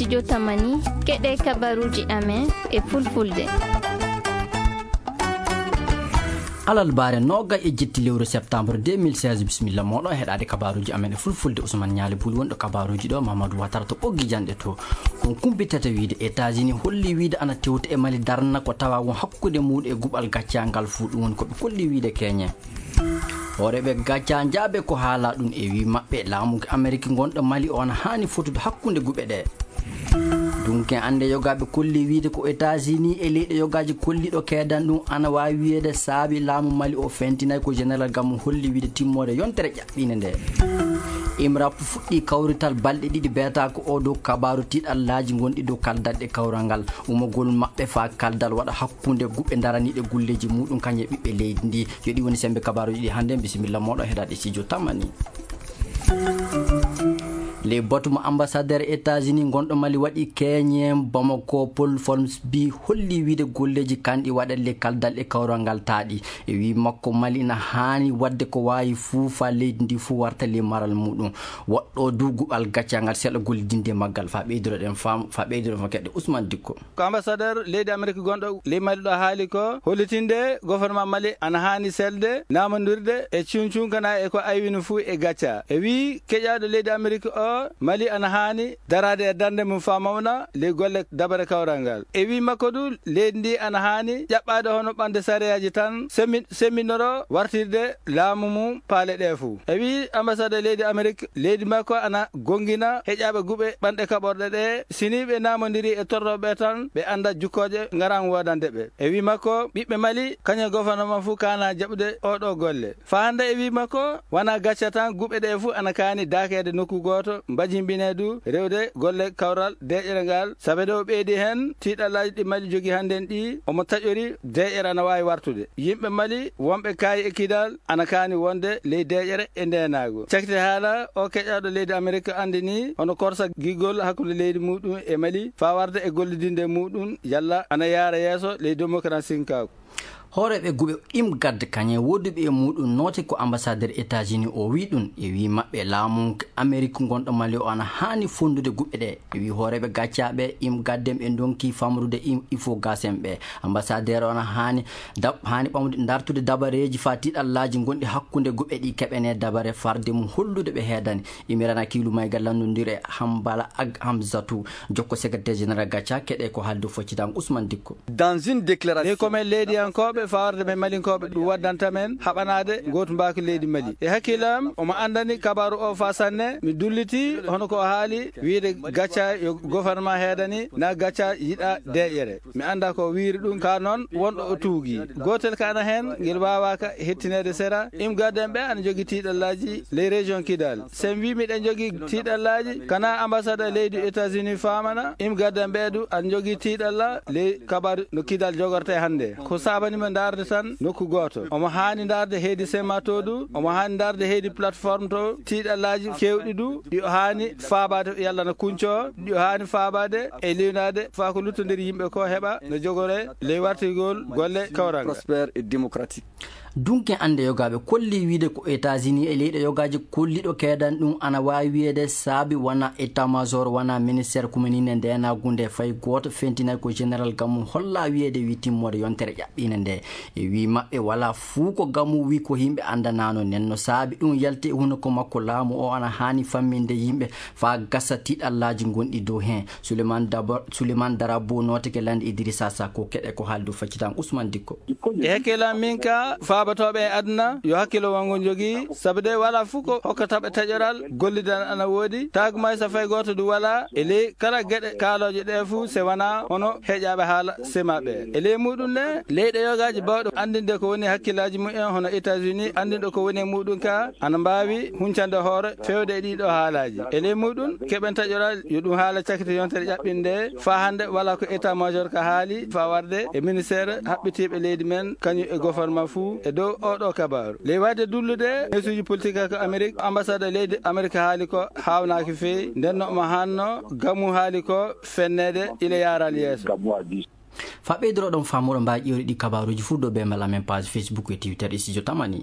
studio Tamani keɗe kabaruji amen e fulfulde. alal bare noga e jetti lewru septembre 2016 bismillah moɗo heɗade kabaruji amen e fulfulde Ousmane Niali Buli wonɗo kabaruji ɗo Mamadou Watara to ɓoggi jande to kon kumbitata wiide États-Unis holli wiide ana tewta e Mali darna ko tawa won hakkude muɗum e guɓal gaccangal fu ɗum woni koɓe kolli wiide keñe horeɓe gacca jaabe ko haala ɗum e wi maɓɓe laamu Amérique gonɗo Mali on hani fotude hakkude guɓe ɗe donc ande yogaɓe kolli wiide ko États-Unis e leyɗe yogaji kolliɗo keedan ɗum ana wawi wiide saabi laamu Mali o fentinayi ko général Gamou holli wiide timmode yontere ƴaɓɓine nde IMRAP fuɗɗi kawrital balɗe ɗiɗi beeta ko o dow kabaru tiɗallaji gonɗi dow kaldanɗe kawral ngal umogol maɓɓe fa kaldal waɗa hakkude guɓe daraniɗe gulleji muɗum kañe ɓiɓɓe leydi ndi yo ɗi woni sembe kabaruji ɗi hande bisimilla moɗo heɗaɗe studio Tamani. Les bottom ambassadeur États-Unis gonɗo Mali waɗi keñen Bamako Paul Folmsby holli wiide golleji kanɗi waɗalle kaldal e kawral ngal taaɗi e wi makko Mali na hani wadde ko wawi fuufa leydi ndi fu warta le maral muɗum waɗɗo duguɓal gaccangal seeɗa gollidinde maggal fa ɓeydiroɗen fa keɗɗe Ousmane Dikko ko ambassadeur leydi Amérique gonɗo ley Mali ɗo haali ko hollitinde gouvernement Mali ana hani selde namodirde e cuncunkana e ko aywino fu e gacca e wi keƴaɗo leydi Amérique o Mali ana hani darade e darde mum fa mawna le golle dabare kawral ngal e wi makko du leydi ndi ana hani ƴaɓɓade hono ɓande sareyaji tan semminoro wartirde laamu mum paale ɗe fou e wi ambassade leydi Amérique leydi makko ana gongina heƴaɓe guɓe ɓanɗe kaɓorɗe ɗe sini ɓe namodiri e torroɓe tan ɓe anda jukkoje garan wodande ɓe e wi makko ɓiɓɓe Mali kañum gouvernement fou kana jaɓude oɗo golle fa hande e wi makko wona gacca tan guɓe ɗe fou ana kani dakede nokku goto mbajimbine du rewde golle kawral deƴere ngal sabe ɗo ɓeydi hen tiɗallaji ɗi Mali jogui hannden ɗi omo taƴori deƴere ana wawi wartude yimɓe Mali wonɓe kayi e kidal ana kani wonde ley deƴere e ndenago cakite haala o keƴaɗo leydi Amérique andini hono korsa gigol hakkude leydi muɗum e Mali fa warde e gollidinde muɗum yalla ana yaara yeeso ley démocratie kako horeɓe guɓe gadde kañe woduɓe e muɗum note ko ambassadeur États-Unis o wi ɗum e wi maɓɓe laamu Amérique gonɗo Mali o ana hani fondude guɓe ɗe e wi horeɓe gaccaɓe gaddem ɓe donki famrude il faut gasen ɓe ambassadeur ona hani ɓamde dartude dabareji fa tiɗallaji gonɗi hakkude guɓe ɗi keɓene dabare farde mum hollude ɓe heedani imirana kilu maygal landodire Hambala Ag Hamzatou jokko secrétaire général gacca keɗe ko haalde foccitan Ousmane Dikko dans une déclaration comme leydi ankoɓe fawarde men malinkoɓe ɗum waddanta men haɓanade goto mbaki leydi Mali e hakkilam omo andani kabaru o fa sanne mi dulliti hono ko haali wiide gacca yo gouvernement heedani na gacca yiɗa deƴere mi anda ko wiiri ɗum ka noon wonɗo o tuugui gotel kana hen guel wawaka hettinede sera gadden ɓe ana jogui tiɗallaji les région Kidal sen wi miɗen jogui tiɗallaji kana ambassade leydi États-Unis famana gadden ɓeeɗu ana jogui tiɗalla ley kabaru no Kidal jogorte hande ko sabanima darde tan nokku goto omo hani darde heedi sema to du omo hani darde heedi plateforme to tiɗallaji kewɗi du ɗi o hani faabade yalla no kunco ɗi o hani faabade e lewnade fa ko luttodir yimɓe ko heɓa no jogore ley wartigol golle kawral prospère et démocratique dunke ande yogaɓe kolli wiide ko États-Unis e leyɗe yogaji kolliɗo keedan ɗum ana wawi wiide saabi wona état major wona ministére communine ndenagunde fay goto fentinayi ko général Gamou holla wiide wi timmode yontere ƴaɓɓine nde e wi maɓɓe wala fuu ko Gamou wi ko yimɓe andanano nenno saabi ɗum yalti e hunoko makko laamu o ana hani famminde yimɓe fa gasa tiɗallaji gonɗi dow hen Souleymane Darabo noteke lande Idrissa Sako keɗe ko haaldu faccitan Ousmane Dikko e hakkila min ka fabatoɓe e aduna yo hakkilo wongo jogui sabu de wala fuu ko hokkataɓe taƴoral gollidan ana woodi tagumay so fay goto du wala e ley kala gueɗe kaaloje ɗe fuu se wona hono heƴaɓe haala semaɓe e ley muɗum ne leyɗe yogaji bawɗo andinde ko woni hakkillaji mumen hono États-Unis andinɗo ko woni e muɗum ka ana mbawi huncande hoore fewde e ɗiɗo haalaji e ley muɗum keɓen taƴoral yo ɗum haala cakkite yontere ƴaɓɓinde fa hande wala ko état major ka haali fa warde e ministére haɓɓitiɓe leydi men kañum e gouvernement fou e dow oɗo kabaru ley wadde dullude mesuji politique ko Amérique ambassade leydi Amérique haali ko hawnaki feewi ndenno omo hanno Gamou haali ko fennede ila yaral yeeso fa ɓeydoroɗon famuɗo mbawi ƴewri ɗi kabaruji fu dow be mala men page Facebook e Twitter e studio Tamani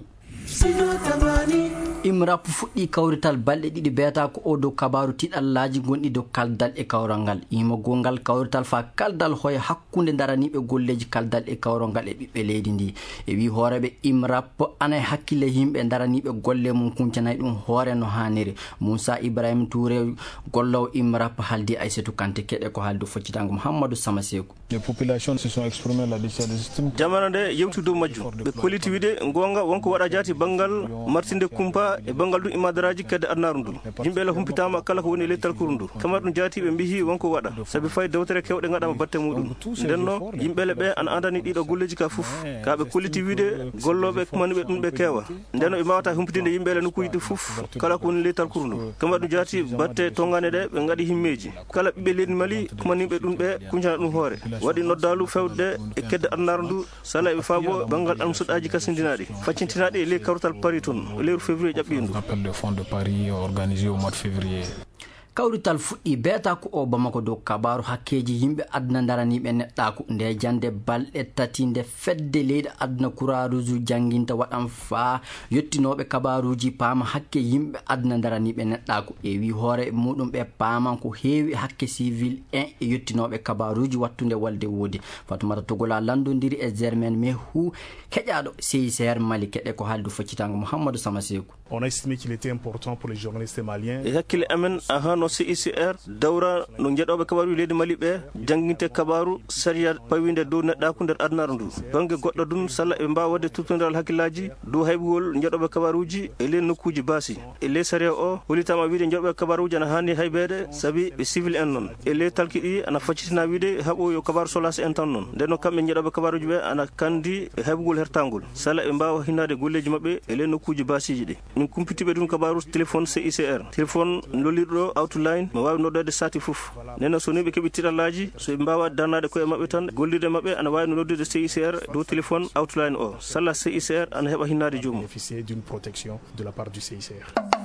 imrap fuɗɗi kawrital balɗe ɗiɗi beyata ko o dow kabaru tiɗallaji gonɗi dow kaldal e kawral ngal imogolngal kawrital fa kaldal hoya hakkude daraniɓe golleji kaldal e kawral ngal e ɓiɓɓe leydi ndi e wi hooreɓe imrap ana hakkille yimɓe daraniɓe golle mum kuncanayi ɗum hoore no hanniri Moussa Ibrahima Touré gollowo imrap haldi Aissatou Kanté keɗe ko haaldi foccitango Mouhamadou Sama Sekou. Les populations se sont exprimées là-dessus. jamana nde yewti dow majjum ɓe koliti wiide gonga wonko waɗa jaati banggal martinde kumpa e banggal ɗum imadaraji kedde adnaru ndu yimɓe la humpitama kala ko woni e leydi talkuru ndu kamar ɗum jaati ɓe mbihi wonko waɗa saabi fay dewtere kewɗe gaɗama batte muɗum ndenno yimɓele ɓe ana andani ɗiɗo golleji ka foof ka ɓe koliti wiide golloɓe kumaniɓe ɗum ɓe keewa ndenno ɓe mawata humpitinde yimɓele nokkuji ɗi foof kala ko woni leydi talkuru ndu kamar ɗum jaati batte tongane ɗe ɓe gaɗi himmeji kala ɓiɓɓe leydi Mali kumaniɓe ɗum ɓe kuncana ɗum hoore waɗi noddalu fewde e kedde adnaru ndu sala eɓe faabo banggal almusuɗaji kasindinaɗi faccintinaɗi e ley kawrital Paris toon lewru février ƴaɓɓindu appel de fond de Paris organisé au mois de février. kawrital fuɗɗi beyata ko o Bamako dow kabaru hakkeji yimɓe aduna daraniɓe neɗɗaku nde jande balɗe tati nde fedde leydi aduna kuraruju janginta waɗan fa yettinoɓe kabaruji paama hakke yimɓe aduna daraniɓe neɗɗaku e wi hoore muɗum ɓe paaman ko heewi hakke civil en e yettinoɓe kabaruji wattude walde woodi Fatoumata Togola landodiri e Germaine Mehou heƴaɗo CICR Mali keɗe ko haaldu foccitango Mouhamadou Sama Sekou. On a estimé qu'il était important pour les journalistes maliens. e hakkille amen no CICR dawra no jeɗoɓe kabaru leydi Mali ɓe jangguinte kabaru saria pawide dow neɗɗaku nder adnaru ndu banggue goɗɗo ɗum salla eɓe mbawa wadde tubtodiral hakkillaji dow haybugol jeɗoɓe kabaruji e ley nokkuji baasi e ley saria o holitama wiide jeɗoɓe kabaruji ana hanni haybede saabi ɓe civil en noon e ley talki ɗi ana faccitina wiide haɓo yo kabaru solase en tan noon nden noon kamɓe jeɗoɓe kabaruji ɓe ana kandi e haybugol hertagol salla ɓe mbawa hinnade golleji mabɓe e ley nokkuji basiji ɗi min kumpitiɓe ɗum kabaru téléphone CICR téléphone lolliɗo outline mo wawi noddede sati foof neno so ni ɓe keeɓi tiɗallaji so ɓe mbawa dannade koye mabɓe tan gollirde mabɓe ana wawi no noddude CICR dow téléphone outline o salla CICR ana heɓa hinnade joomum. Bénéficier d'une protection de la part du CICR.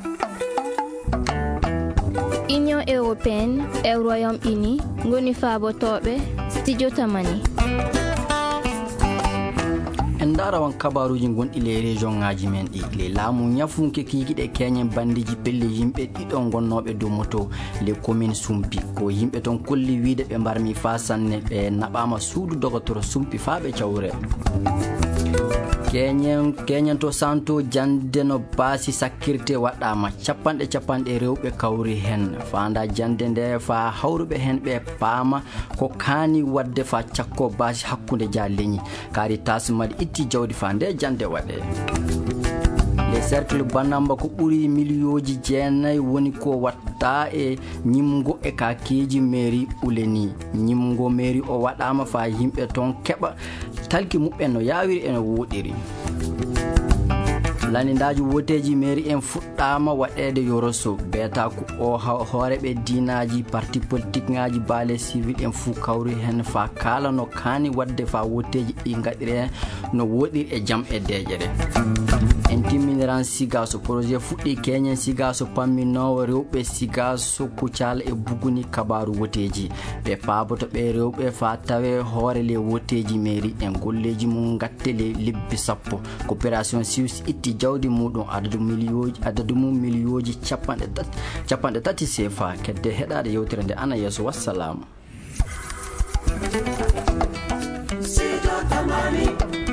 Union européenne e Royaume-Uni ngoni faabotoɓe studio tamani en darawan kabaruji gonɗi le région ngaji men ɗi le laamu ñafunke kikiɗe keñen bandiji pelle yimɓe ɗiɗon gonnoɓe dow moto le commune Sumpi ko yimɓe ton kolli wiide ɓe mbarmi fa sanne ɓe naɓama suudu dogotoro Sumpi fa ɓe cawre keñen to santo jande no baasi sakkirte waɗama capanɗe rewɓe kawri hen fanda jande nde fa hawruɓe hen ɓe paama ko kaani wadde fa cakko baasi hakkude ja leñi Caritas Mali itti jawdi fa nde jande waɗe le cercle banamba ko ɓuuri milliyoji 9 woni ko watta e ñimgo e kakeji mairie uleni ñimgo mairie o waɗama fa yimɓe ton keɓa talki muɓɓen no yawiri ene woɗiri lanindaji woteji mairie en fuɗɗama waɗede yoroso beta ko o hooreɓe dinaji parti politique ngaji baale civil en fuu kawri hen fa kala no kaani wadde fa woteji ɗi gaɗire no woɗiri e jaam e deƴere en timminiran Sigaso projet fuɗɗi keñen Sigaso pamminowo rewɓe Sigaso Kucala e buguni kabaru woteji ɓe paaboto ɓe rewɓe fa tawe hoore le woteji mairie en golleji mum gatte le lebbi sappo coopération suisse itti jawdi muɗum adadu mum milliyoji capanɗe tati CFA kedde heɗade yewtere nde ana yeeso wassalamu.